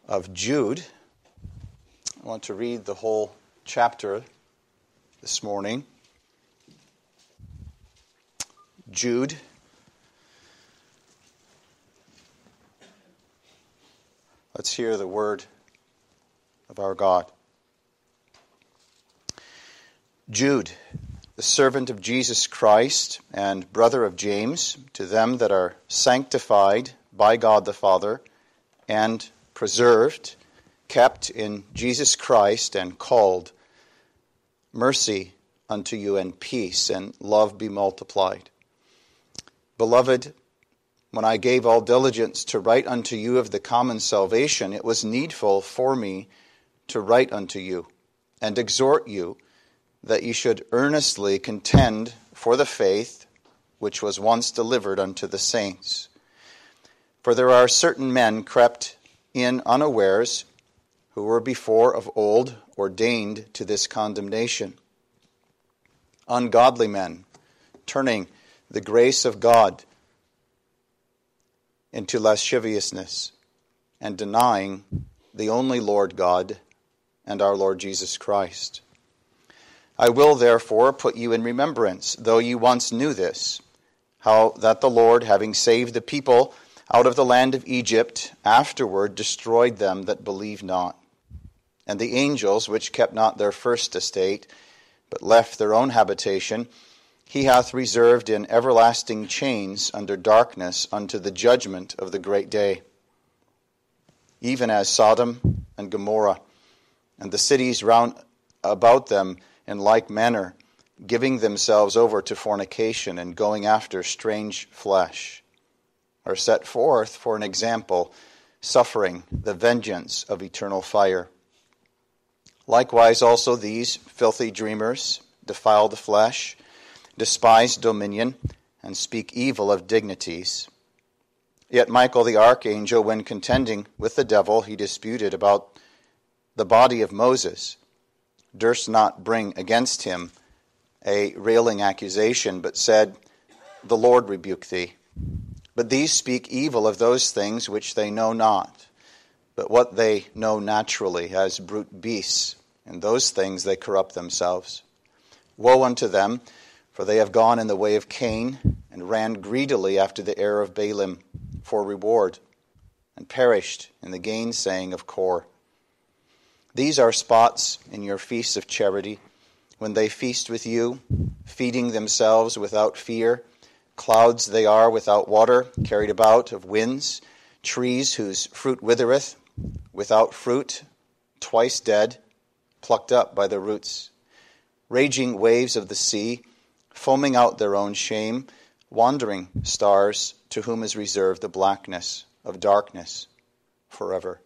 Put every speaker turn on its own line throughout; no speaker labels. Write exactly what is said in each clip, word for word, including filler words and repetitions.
of Jude. I want to read the whole chapter this morning. Jude. Let's hear the word of our God. Jude, the servant of Jesus Christ and brother of James, to them that are sanctified by God the Father and preserved, kept in Jesus Christ and called, mercy unto you and peace and love be multiplied. Beloved, when I gave all diligence to write unto you of the common salvation, it was needful for me to write unto you and exhort you that ye should earnestly contend for the faith which was once delivered unto the saints. For there are certain men crept in unawares, who were before of old ordained to this condemnation. Ungodly men, turning the grace of God into lasciviousness, and denying the only Lord God and our Lord Jesus Christ. I will therefore put you in remembrance, though you once knew this, how that the Lord, having saved the people out of the land of Egypt, afterward destroyed them that believed not. And the angels, which kept not their first estate, but left their own habitation, he hath reserved in everlasting chains under darkness unto the judgment of the great day. Even as Sodom and Gomorrah, and the cities round about them in like manner, giving themselves over to fornication and going after strange flesh, are set forth for an example, suffering the vengeance of eternal fire. Likewise also these filthy dreamers defile the flesh, despise dominion, and speak evil of dignities. Yet Michael the archangel, when contending with the devil, he disputed about the body of Moses, durst not bring against him a railing accusation, but said, The Lord rebuke thee. But these speak evil of those things which they know not, but what they know naturally, as brute beasts. In those things they corrupt themselves. Woe unto them, for they have gone in the way of Cain, and ran greedily after the heir of Balaam for reward, and perished in the gainsaying of Kor. These are spots in your feasts of charity, when they feast with you, feeding themselves without fear. Clouds they are without water, carried about of winds, trees whose fruit withereth, without fruit, twice dead, plucked up by the roots. Raging waves of the sea, foaming out their own shame, wandering stars, to whom is reserved the blackness of darkness forever.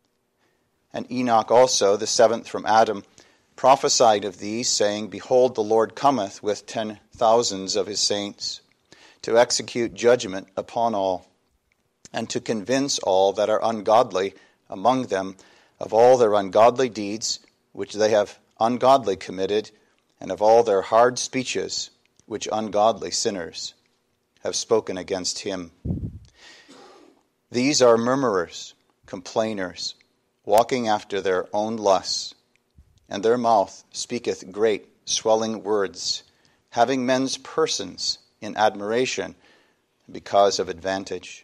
And Enoch also, the seventh from Adam, prophesied of these, saying, Behold, the Lord cometh with ten thousands of his saints, to execute judgment upon all, and to convince all that are ungodly among them of all their ungodly deeds which they have ungodly committed, and of all their hard speeches which ungodly sinners have spoken against him. These are murmurers, complainers, walking after their own lusts, and their mouth speaketh great swelling words, having men's persons in admiration because of advantage.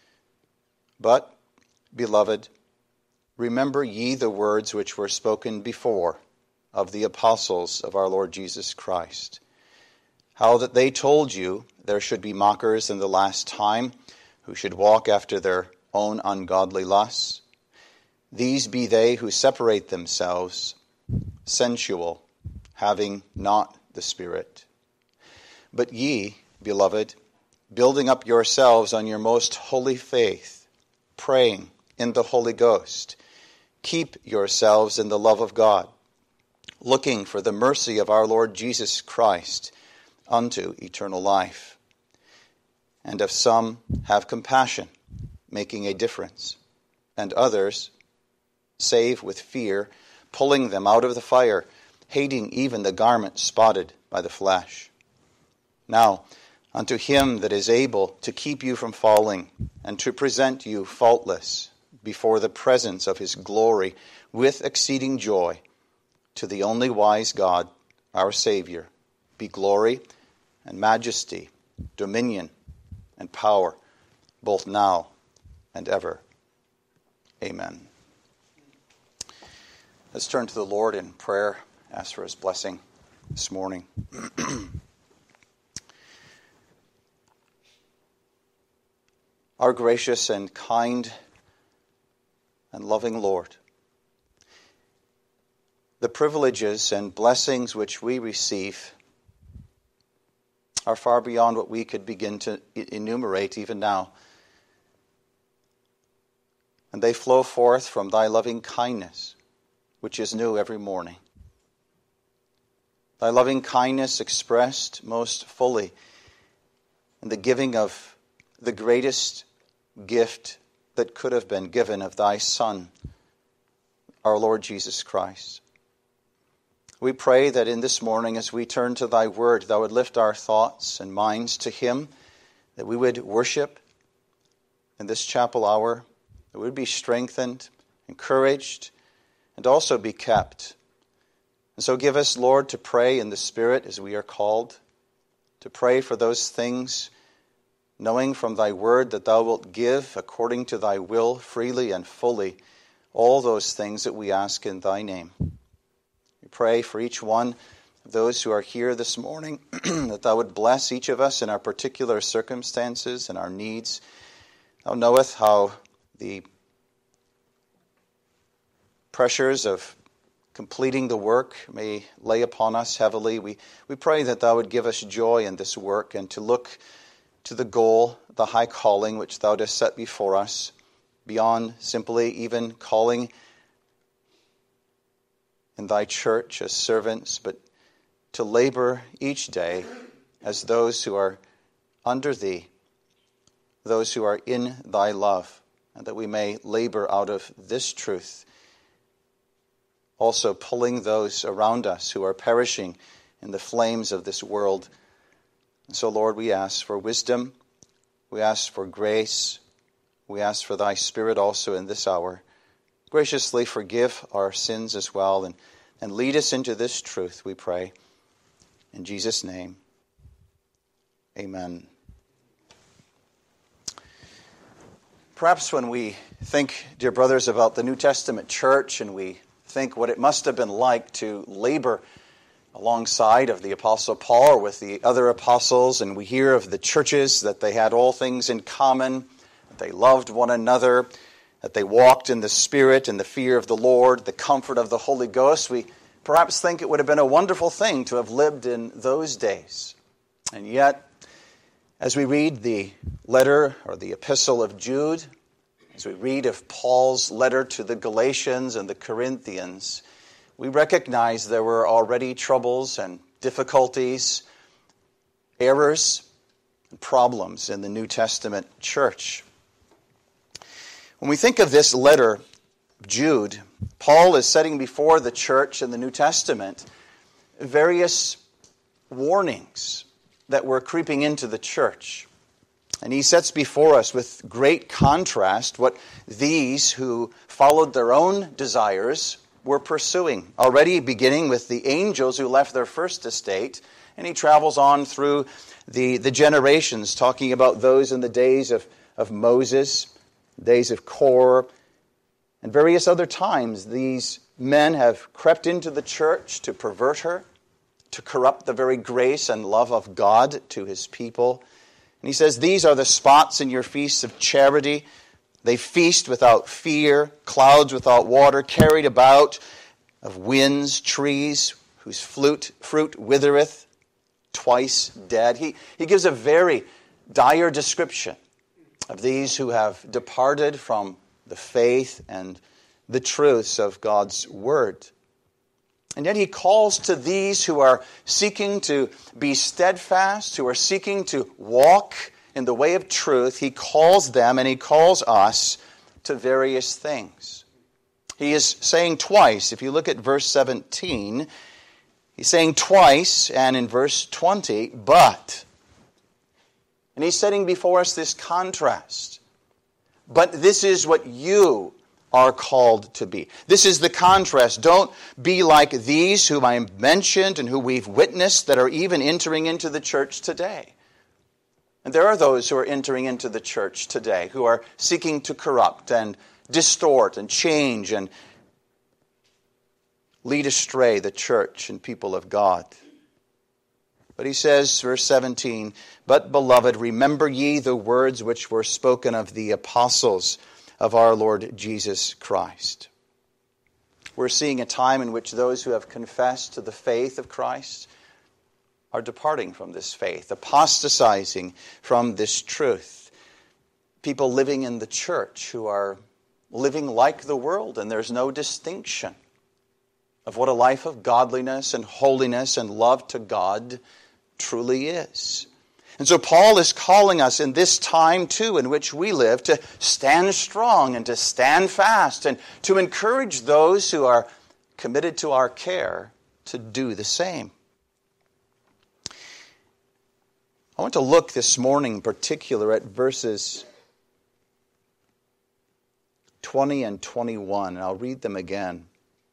But, beloved, remember ye the words which were spoken before of the apostles of our Lord Jesus Christ, how that they told you there should be mockers in the last time, who should walk after their own ungodly lusts. These be they who separate themselves, sensual, having not the Spirit. But ye, beloved, building up yourselves on your most holy faith, praying in the Holy Ghost, keep yourselves in the love of God, looking for the mercy of our Lord Jesus Christ unto eternal life. And of some have compassion, making a difference, and others save with fear, pulling them out of the fire, hating even the garment spotted by the flesh. Now, unto him that is able to keep you from falling, and to present you faultless before the presence of his glory with exceeding joy. To the only wise God, our Savior, be glory and majesty, dominion and power, both now and ever. Amen. Let's turn to the Lord in prayer, ask for his blessing this morning. Our gracious and kind and loving Lord, the privileges and blessings which we receive are far beyond what we could begin to enumerate even now. And they flow forth from thy loving kindness, which is new every morning. Thy loving kindness expressed most fully in the giving of the greatest gift that could have been given of thy Son, our Lord Jesus Christ. We pray that in this morning, as we turn to thy word, thou would lift our thoughts and minds to him, that we would worship in this chapel hour, that we would be strengthened, encouraged, and also be kept. And so give us, Lord, to pray in the Spirit as we are called, to pray for those things, knowing from thy word that thou wilt give according to thy will freely and fully all those things that we ask in thy name. We pray for each one of those who are here this morning, that thou would bless each of us in our particular circumstances and our needs. Thou knowest how the pressures of completing the work may lay upon us heavily. We, we pray that thou would give us joy in this work and to look to the goal, the high calling which thou dost set before us, beyond simply even calling in thy church as servants, but to labor each day as those who are under thee, those who are in thy love, and that we may labor out of this truth, also pulling those around us who are perishing in the flames of this world. And so, Lord, we ask for wisdom, we ask for grace, we ask for thy Spirit also in this hour. Graciously forgive our sins as well, and, and lead us into this truth, we pray. In Jesus' name, amen. Perhaps when we think, dear brothers, about the New Testament church, and we think what it must have been like to labor alongside of the Apostle Paul or with the other apostles, and we hear of the churches that they had all things in common, that they loved one another, that they walked in the Spirit and the fear of the Lord, the comfort of the Holy Ghost, we perhaps think it would have been a wonderful thing to have lived in those days. And yet, as we read the letter or the epistle of Jude, as we read of Paul's letter to the Galatians and the Corinthians, we recognize there were already troubles and difficulties, errors, and problems in the New Testament church. When we think of this letter, Jude, Paul is setting before the church in the New Testament various warnings that were creeping into the church. And he sets before us with great contrast what these who followed their own desires were pursuing. Already beginning with the angels who left their first estate, and he travels on through the, the generations, talking about those in the days of, of Moses, days of Korah, and various other times. These men have crept into the church to pervert her, to corrupt the very grace and love of God to his people. And he says, these are the spots in your feasts of charity. They feast without fear, clouds without water, carried about of winds, trees whose fruit, fruit withereth, twice dead. He, he gives a very dire description of these who have departed from the faith and the truths of God's word. And yet he calls to these who are seeking to be steadfast, who are seeking to walk in the way of truth. He calls them and he calls us to various things. He is saying twice, if you look at verse seventeen, he's saying twice, and in verse twenty, but. And he's setting before us this contrast. but this is what you are called to be. This is the contrast. Don't be like these whom I mentioned and who we've witnessed that are even entering into the church today. And there are those who are entering into the church today who are seeking to corrupt and distort and change and lead astray the church and people of God. But he says, verse seventeen, "But, beloved, remember ye the words which were spoken of the apostles of our Lord Jesus Christ." We're seeing a time in which those who have confessed to the faith of Christ are departing from this faith, apostatizing from this truth. People living in the church who are living like the world, and there's no distinction of what a life of godliness and holiness and love to God truly is. And so Paul is calling us in this time too in which we live to stand strong and to stand fast and to encourage those who are committed to our care to do the same. I want to look this morning in particular at verses twenty and twenty-one, and I'll read them again.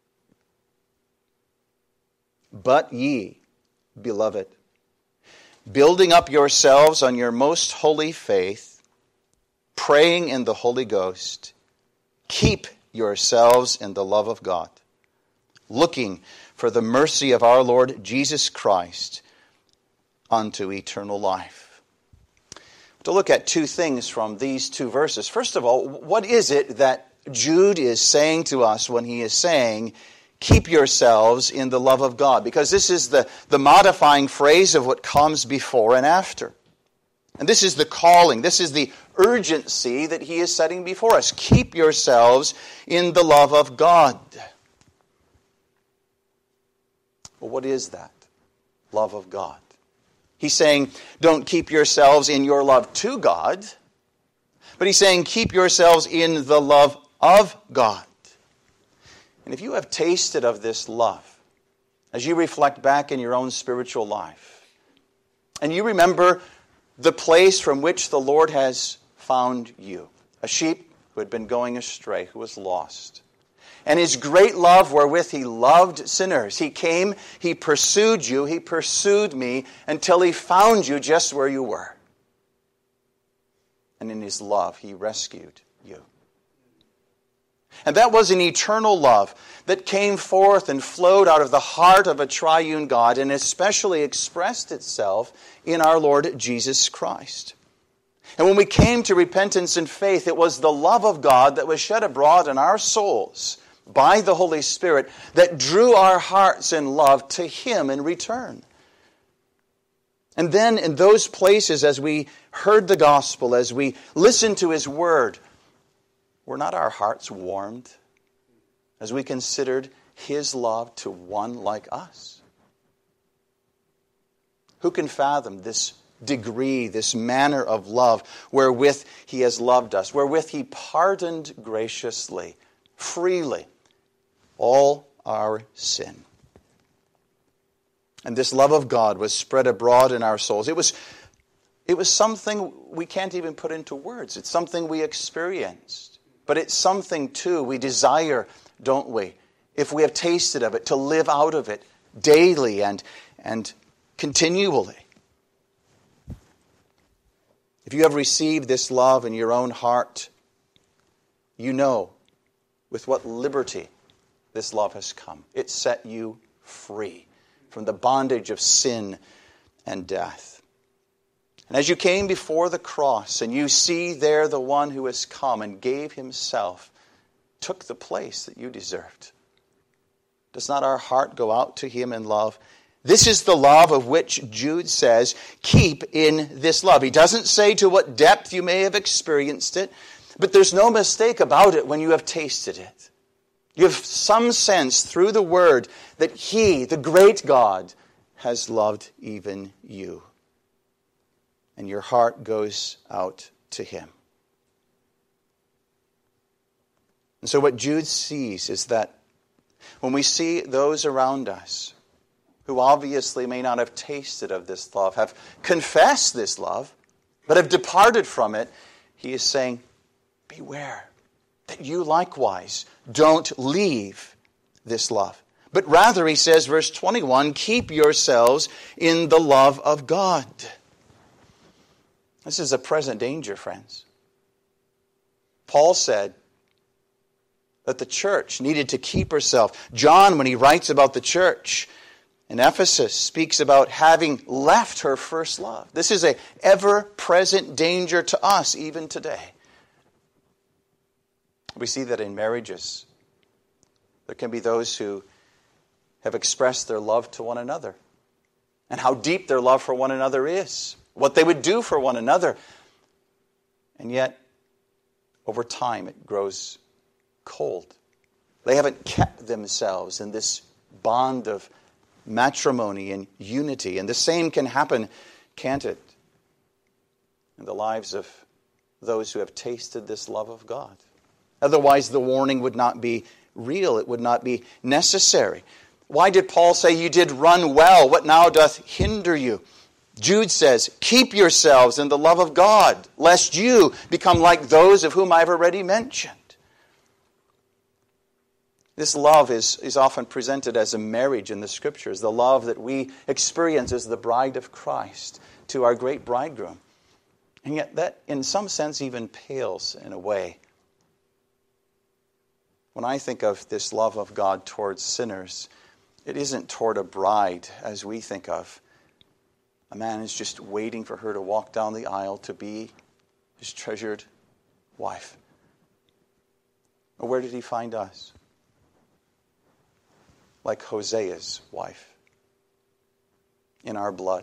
"But ye, beloved, building up yourselves on your most holy faith, praying in the Holy Ghost, keep yourselves in the love of God, looking for the mercy of our Lord Jesus Christ unto eternal life." To look at two things from these two verses. First of all, what is it that Jude is saying to us when he is saying, keep yourselves in the love of God? Because this is the, the modifying phrase of what comes before and after. And this is the calling, this is the urgency that he is setting before us. Keep yourselves in the love of God. Well, what is that? Love of God. He's saying, don't keep yourselves in your love to God, but he's saying, keep yourselves in the love of God. And if you have tasted of this love, as you reflect back in your own spiritual life, and you remember the place from which the Lord has found you, a sheep who had been going astray, who was lost, and his great love wherewith he loved sinners. He came, he pursued you, he pursued me until he found you just where you were. And in his love, he rescued you. And that was an eternal love that came forth and flowed out of the heart of a triune God and especially expressed itself in our Lord Jesus Christ. And when we came to repentance and faith, it was the love of God that was shed abroad in our souls by the Holy Spirit that drew our hearts in love to Him in return. And then in those places, as we heard the gospel, as we listened to His word, were not our hearts warmed as we considered His love to one like us? Who can fathom this degree, this manner of love wherewith He has loved us, wherewith He pardoned graciously, freely, all our sin? And this love of God was spread abroad in our souls. It was, it was something we can't even put into words. It's something we experienced. But it's something, too, we desire, don't we, if we have tasted of it, to live out of it daily and, and continually. If you have received this love in your own heart, you know with what liberty this love has come. It set you free from the bondage of sin and death. And as you came before the cross and you see there the one who has come and gave Himself, took the place that you deserved, does not our heart go out to Him in love? This is the love of which Jude says, keep in this love. He doesn't say to what depth you may have experienced it, but there's no mistake about it when you have tasted it. You have some sense through the Word that He, the great God, has loved even you. And your heart goes out to Him. And so what Jude sees is that when we see those around us who obviously may not have tasted of this love, have confessed this love, but have departed from it, he is saying, beware that you likewise don't leave this love. But rather, he says, verse twenty-one, keep yourselves in the love of God. This is a present danger, friends. Paul said that the church needed to keep herself. John, when he writes about the church in Ephesus, speaks about having left her first love. This is an ever-present danger to us even today. We see that in marriages. There can be those who have expressed their love to one another and how deep their love for one another is, what they would do for one another. And yet, over time, it grows cold. They haven't kept themselves in this bond of matrimony and unity. And the same can happen, can't it, in the lives of those who have tasted this love of God. Otherwise, the warning would not be real. It would not be necessary. Why did Paul say, you did run well? What now doth hinder you? Jude says, keep yourselves in the love of God, lest you become like those of whom I've already mentioned. This love is, is often presented as a marriage in the Scriptures, the love that we experience as the bride of Christ to our great bridegroom. And yet that, in some sense, even pales in a way. When I think of this love of God towards sinners, it isn't toward a bride as we think of. A man is just waiting for her to walk down the aisle to be his treasured wife. Or where did he find us? Like Hosea's wife, in our blood.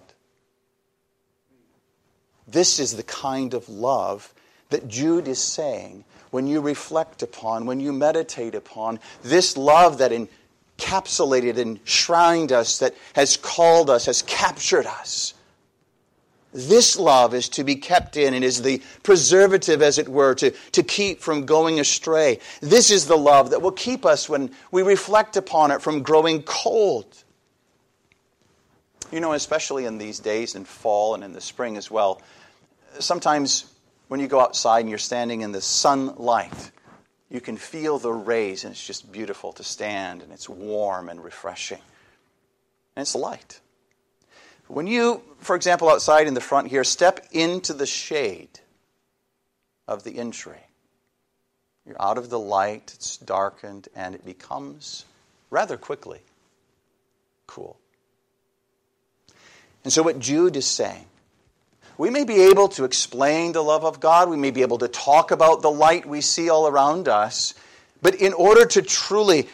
This is the kind of love that Jude is saying when you reflect upon, when you meditate upon, this love that encapsulated, enshrined us, that has called us, has captured us. This love is to be kept in and is the preservative, as it were, to, to keep from going astray. This is the love that will keep us, when we reflect upon it, from growing cold. You know, especially in these days in fall and in the spring as well, sometimes when you go outside and you're standing in the sunlight, you can feel the rays, and it's just beautiful to stand, and it's warm and refreshing. And it's light. When you, for example, outside in the front here, step into the shade of the in tree, you're out of the light, it's darkened, and it becomes rather quickly cool. And so what Jude is saying, we may be able to explain the love of God, we may be able to talk about the light we see all around us, but in order to truly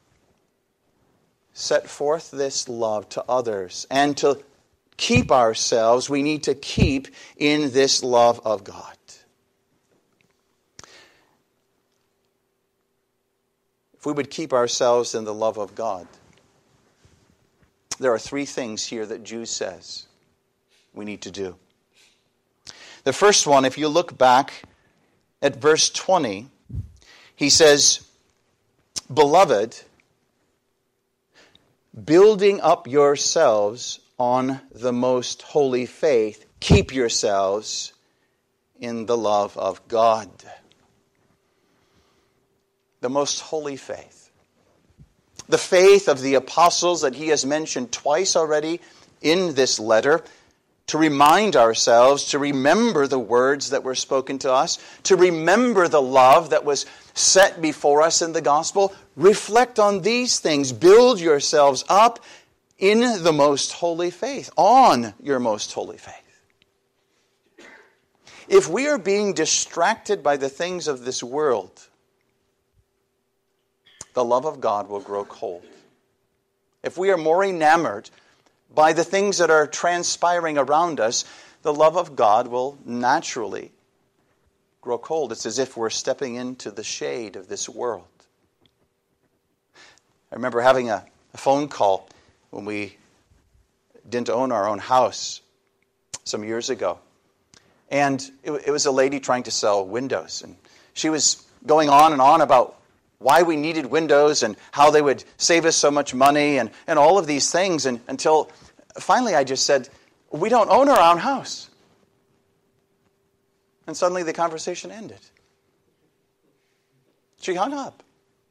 set forth this love to others and to keep ourselves, we need to keep in this love of God. If we would keep ourselves in the love of God, there are three things here that Jude says we need to do. The first one, if you look back at verse twenty, he says, Beloved, building up yourselves on the most holy faith, keep yourselves in the love of God. The most holy faith. The faith of the apostles that he has mentioned twice already in this letter, to remind ourselves, to remember the words that were spoken to us, to remember the love that was set before us in the gospel. Reflect on these things. Build yourselves up in the most holy faith, on your most holy faith. If we are being distracted by the things of this world, the love of God will grow cold. If we are more enamored by the things that are transpiring around us, the love of God will naturally grow cold. It's as if we're stepping into the shade of this world. I remember having a, a phone call when we didn't own our own house some years ago. And it, it was a lady trying to sell windows. And she was going on and on about why we needed windows and how they would save us so much money and, and all of these things. And until finally I just said, we don't own our own house. And suddenly the conversation ended. She hung up.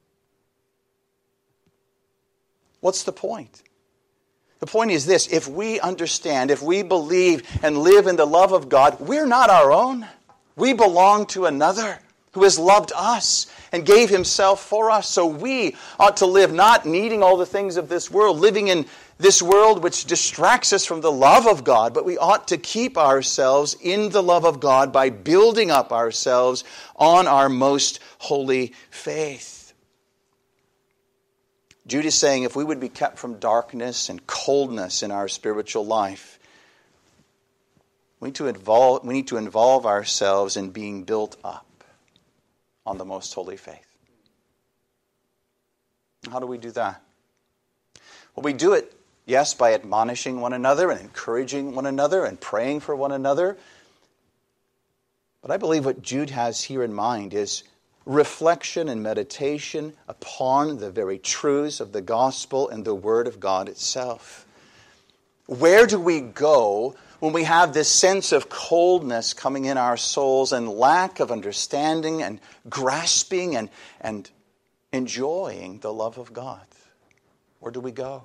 What's the point? The point is this: if we understand, if we believe and live in the love of God, we're not our own. We belong to another who has loved us and gave himself for us. So we ought to live not needing all the things of this world, living in this world which distracts us from the love of God, but we ought to keep ourselves in the love of God by building up ourselves on our most holy faith. Jude is saying if we would be kept from darkness and coldness in our spiritual life, we need to involve, we need to involve ourselves in being built up on the most holy faith. How do we do that? Well, we do it, yes, by admonishing one another and encouraging one another and praying for one another. But I believe what Jude has here in mind is reflection and meditation upon the very truths of the gospel and the Word of God itself. Where do we go when we have this sense of coldness coming in our souls and lack of understanding and grasping and, and enjoying the love of God? Where do we go?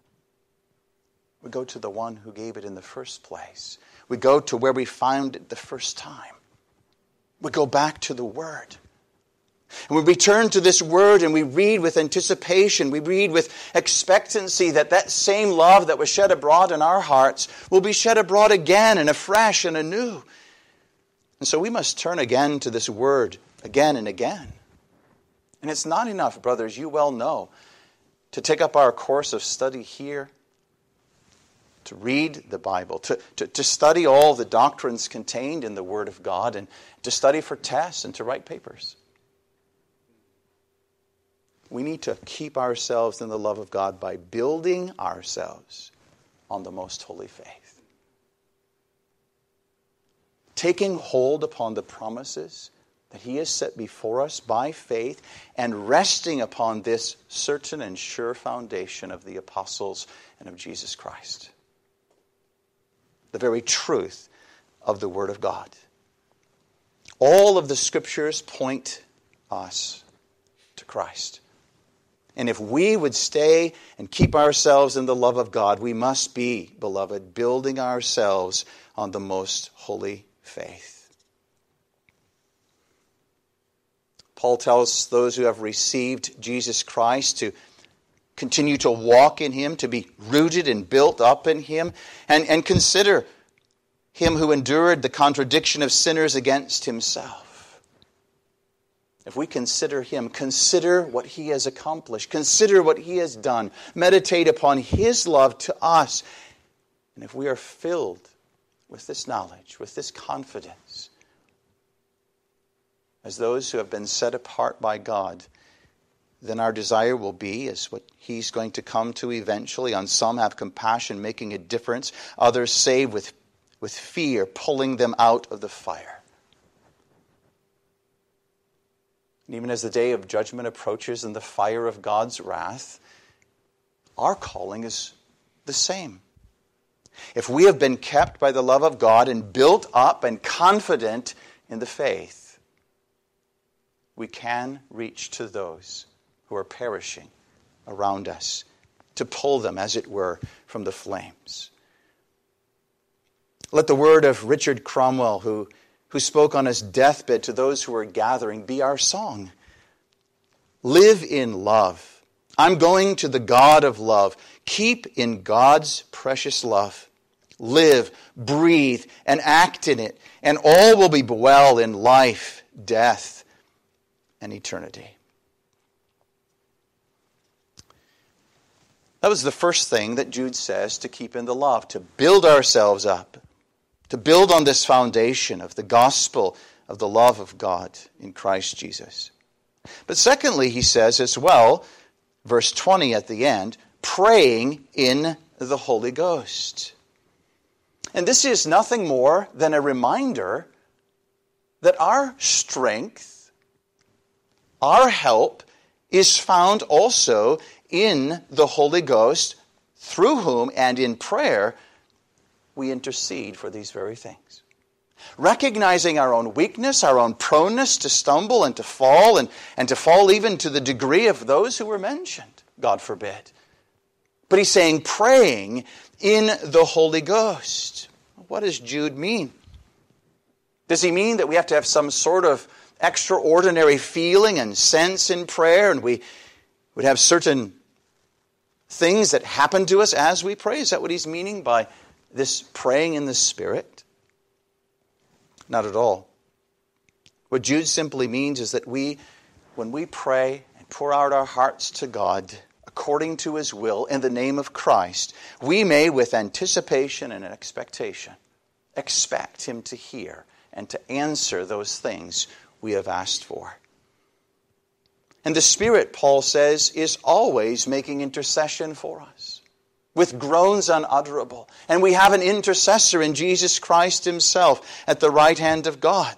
We go to the one who gave it in the first place. We go to where we found it the first time. We go back to the Word. And we return to this Word and we read with anticipation, we read with expectancy that that same love that was shed abroad in our hearts will be shed abroad again and afresh and anew. And so we must turn again to this Word again and again. And it's not enough, brothers, you well know, to take up our course of study here, to read the Bible, to, to, to study all the doctrines contained in the Word of God, and to study for tests and to write papers. We need to keep ourselves in the love of God by building ourselves on the most holy faith. Taking hold upon the promises that He has set before us by faith and resting upon this certain and sure foundation of the apostles and of Jesus Christ. The very truth of the Word of God. All of the Scriptures point us to Christ. And if we would stay and keep ourselves in the love of God, we must be, beloved, building ourselves on the most holy faith. Paul tells those who have received Jesus Christ to continue to walk in Him, to be rooted and built up in Him, and, and consider Him who endured the contradiction of sinners against Himself. If we consider Him, consider what He has accomplished. Consider what He has done. Meditate upon His love to us. And if we are filled with this knowledge, with this confidence, as those who have been set apart by God, then our desire will be, as what He's going to come to eventually. On some have compassion, making a difference. Others save with, with fear, pulling them out of the fire. And even as the day of judgment approaches and the fire of God's wrath, our calling is the same. If we have been kept by the love of God and built up and confident in the faith, we can reach to those who are perishing around us, to pull them, as it were, from the flames. Let the word of Richard Cromwell, who who spoke on his deathbed to those who were gathering, be our song. Live in love. I'm going to the God of love. Keep in God's precious love. Live, breathe, and act in it, and all will be well in life, death, and eternity. That was the first thing that Jude says to keep in the love, to build ourselves up. To build on this foundation of the gospel of the love of God in Christ Jesus. But secondly, he says as well, verse twenty at the end, praying in the Holy Ghost. And this is nothing more than a reminder that our strength, our help, is found also in the Holy Ghost, through whom and in prayer we intercede for these very things. recognizing our own weakness, our own proneness to stumble and to fall, and, and to fall even to the degree of those who were mentioned, God forbid. But he's saying praying in the Holy Ghost. What does Jude mean? Does he mean that we have to have some sort of extraordinary feeling and sense in prayer, and we would have certain things that happen to us as we pray? Is that what he's meaning by this praying in the Spirit? Not at all. What Jude simply means is that we, when we pray and pour out our hearts to God according to his will in the name of Christ, we may, with anticipation and expectation, expect him to hear and to answer those things we have asked for. And the Spirit, Paul says, is always making intercession for us with groans unutterable. And we have an intercessor in Jesus Christ himself at the right hand of God.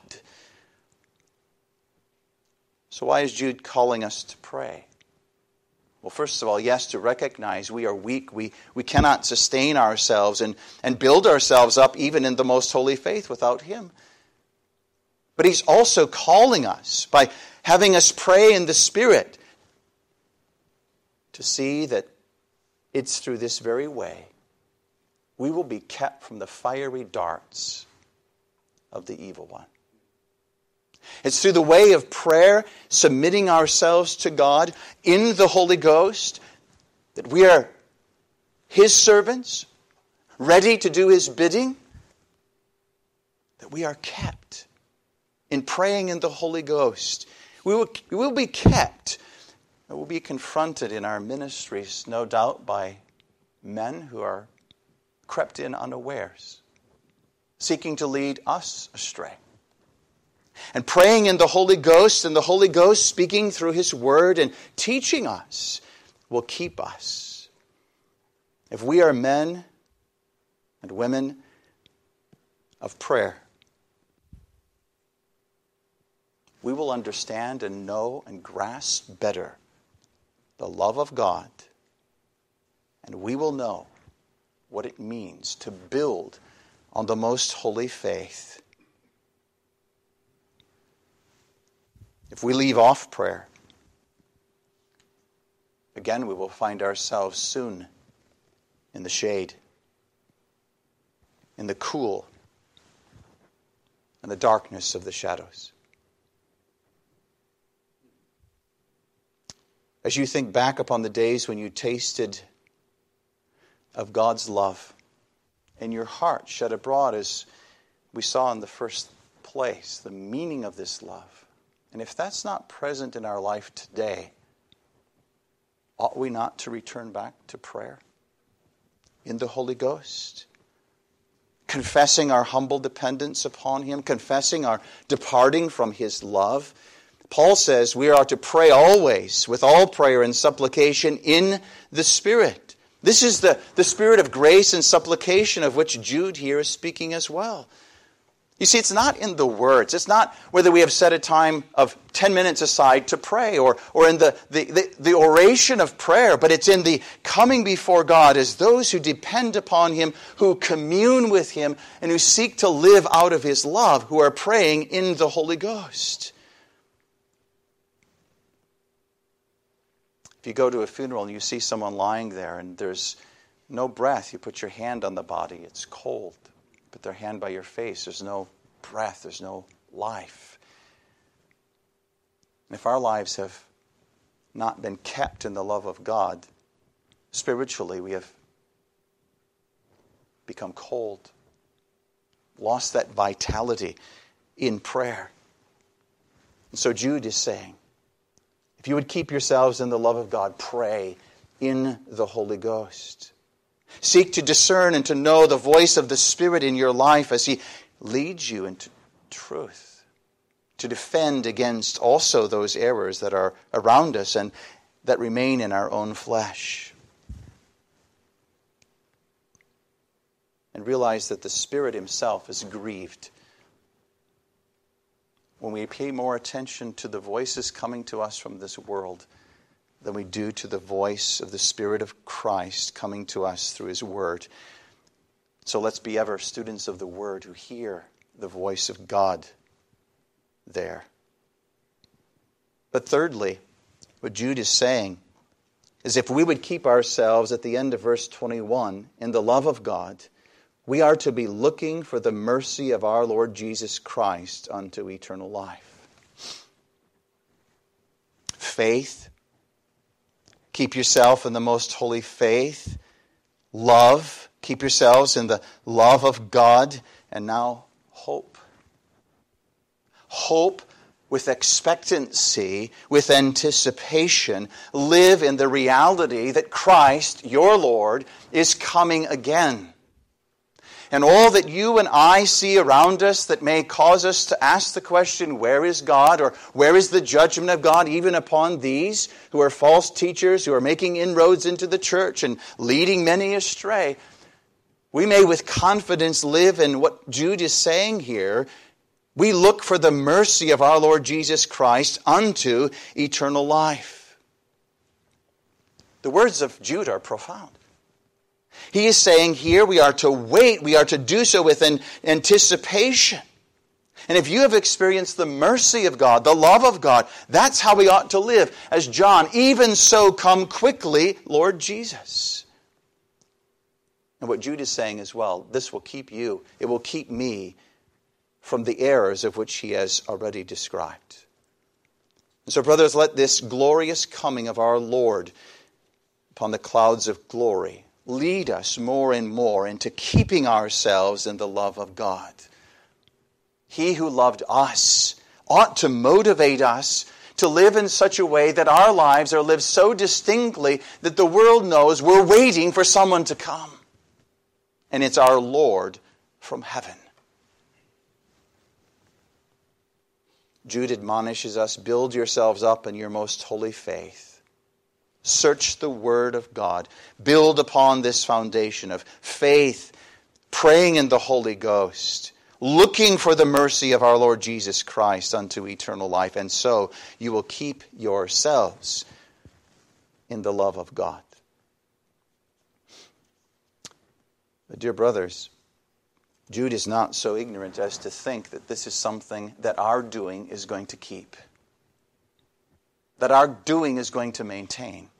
So why is Jude calling us to pray? Well, first of all, yes, to recognize we are weak. We, we cannot sustain ourselves and, and build ourselves up even in the most holy faith without him. But he's also calling us by having us pray in the Spirit to see that it's through this very way we will be kept from the fiery darts of the evil one. It's through the way of prayer, submitting ourselves to God in the Holy Ghost, that we are his servants, ready to do his bidding, that we are kept in praying in the Holy Ghost. We will, we will be kept. We will be confronted in our ministries, no doubt, by men who are crept in unawares, seeking to lead us astray. And praying in the Holy Ghost, and the Holy Ghost speaking through his word and teaching us, will keep us. If we are men and women of prayer, we will understand and know and grasp better the love of God, and we will know what it means to build on the most holy faith. If we leave off prayer, again we will find ourselves soon in the shade, in the cool, and the darkness of the shadows. As you think back upon the days when you tasted of God's love, and your heart shed abroad, as we saw in the first place, the meaning of this love. And if that's not present in our life today, ought we not to return back to prayer in the Holy Ghost? Confessing our humble dependence upon him, confessing our departing from his love. Paul says we are to pray always with all prayer and supplication in the Spirit. This is the, the spirit of grace and supplication of which Jude here is speaking as well. You see, it's not in the words. It's not whether we have set a time of ten minutes aside to pray or, or in the, the, the, the oration of prayer, but it's in the coming before God as those who depend upon him, who commune with him, and who seek to live out of his love, who are praying in the Holy Ghost. If you go to a funeral and you see someone lying there and there's no breath, you put your hand on the body, it's cold. Put their hand by your face, there's no breath, there's no life. And if our lives have not been kept in the love of God, spiritually we have become cold, lost that vitality in prayer. And so Jude is saying, if you would keep yourselves in the love of God, pray in the Holy Ghost. Seek to discern and to know the voice of the Spirit in your life as he leads you into truth. To defend against also those errors that are around us and that remain in our own flesh. And realize that the Spirit himself is grieved when we pay more attention to the voices coming to us from this world than we do to the voice of the Spirit of Christ coming to us through his word. So let's be ever students of the word who hear the voice of God there. But thirdly, what Jude is saying is if we would keep ourselves at the end of verse twenty-one in the love of God, we are to be looking for the mercy of our Lord Jesus Christ unto eternal life. Faith. Keep yourself in the most holy faith. Love. Keep yourselves in the love of God. And now, hope. Hope with expectancy, with anticipation. Live in the reality that Christ, your Lord, is coming again. And all that you and I see around us that may cause us to ask the question, where is God? Or where is the judgment of God even upon these who are false teachers, who are making inroads into the church and leading many astray? We may with confidence live in what Jude is saying here. We look for the mercy of our Lord Jesus Christ unto eternal life. The words of Jude are profound. He is saying here we are to wait, we are to do so with an anticipation. And if you have experienced the mercy of God, the love of God, that's how we ought to live. As John, even so come quickly, Lord Jesus. And what Jude is saying as well, this will keep you, it will keep me from the errors of which he has already described. And so, brothers, let this glorious coming of our Lord upon the clouds of glory lead us more and more into keeping ourselves in the love of God. He who loved us ought to motivate us to live in such a way that our lives are lived so distinctly that the world knows we're waiting for someone to come. And it's our Lord from heaven. Jude admonishes us, build yourselves up in your most holy faith. Search the Word of God. Build upon this foundation of faith, praying in the Holy Ghost, looking for the mercy of our Lord Jesus Christ unto eternal life. And so you will keep yourselves in the love of God. But dear brothers, Jude is not so ignorant as to think that this is something that our doing is going to keep, that our doing is going to maintain.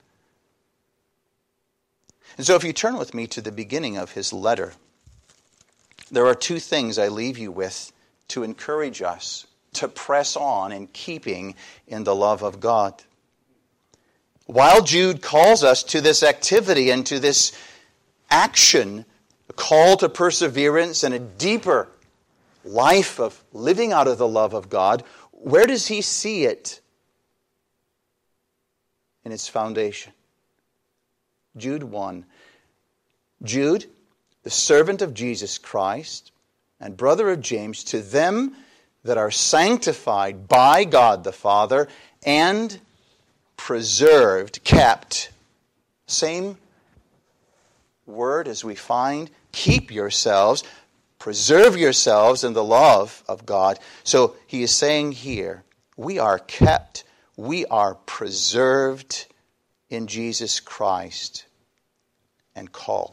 And so if you turn with me to the beginning of his letter, there are two things I leave you with to encourage us to press on in keeping in the love of God. While Jude calls us to this activity and to this action, a call to perseverance and a deeper life of living out of the love of God, where does he see it? In its foundation. Jude one. Jude, the servant of Jesus Christ and brother of James, to them that are sanctified by God the Father and preserved, kept. Same word as we find. Keep yourselves, preserve yourselves in the love of God. So he is saying here, we are kept, we are preserved in Jesus Christ and called.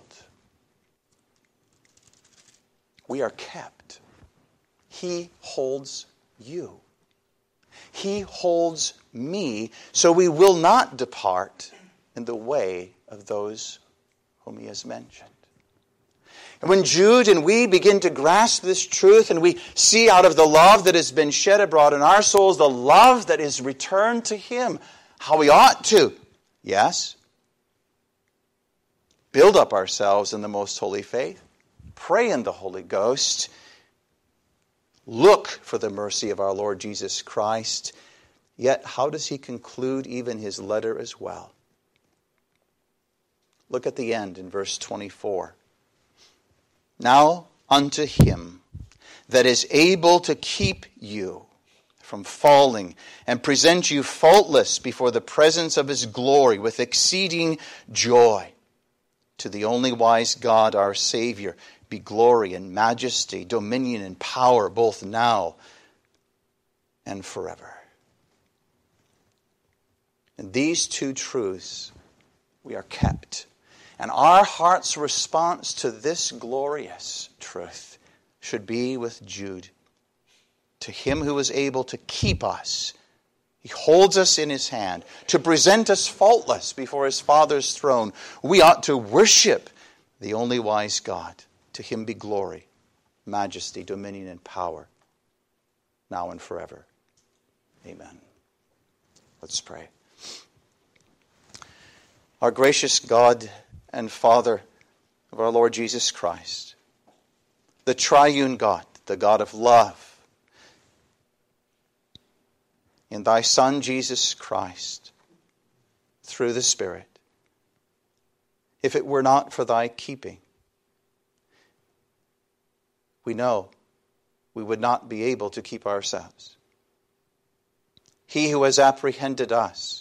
We are kept. He holds you. He holds me, so we will not depart in the way of those whom he has mentioned. And when Jude and we begin to grasp this truth and we see out of the love that has been shed abroad in our souls, the love that is returned to him, how we ought to, yes, build up ourselves in the most holy faith, pray in the Holy Ghost, look for the mercy of our Lord Jesus Christ. Yet, how does he conclude even his letter as well? Look at the end in verse twenty-four. Now unto him that is able to keep you from falling and present you faultless before the presence of his glory with exceeding joy. To the only wise God, our Savior, be glory and majesty, dominion and power, both now and forever. And these two truths, we are kept. And our heart's response to this glorious truth should be with Jude. to him who is able to keep us. He holds us in his hand to present us faultless before his Father's throne. We ought to worship the only wise God. To him be glory, majesty, dominion, and power, now and forever. Amen. Let's pray. Our gracious God and Father of our Lord Jesus Christ, the triune God, the God of love, in thy Son Jesus Christ, through the Spirit, if it were not for thy keeping, we know we would not be able to keep ourselves. He who has apprehended us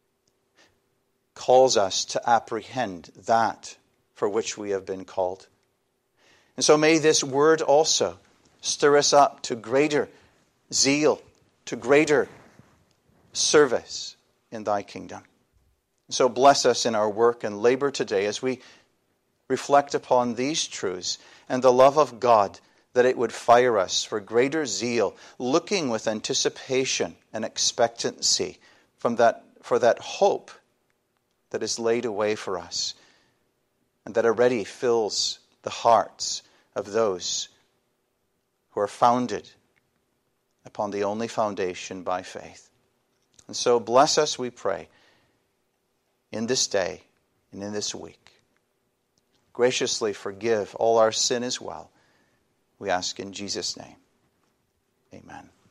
calls us to apprehend that for which we have been called. And so may this word also stir us up to greater zeal, to greater service in thy kingdom. So bless us in our work and labor today as we reflect upon these truths and the love of God, that it would fire us for greater zeal, looking with anticipation and expectancy from that, for that hope that is laid away for us and that already fills the hearts of those who are founded upon the only foundation by faith. And so bless us, we pray, in this day and in this week. Graciously forgive all our sin as well. We ask in Jesus' name. Amen.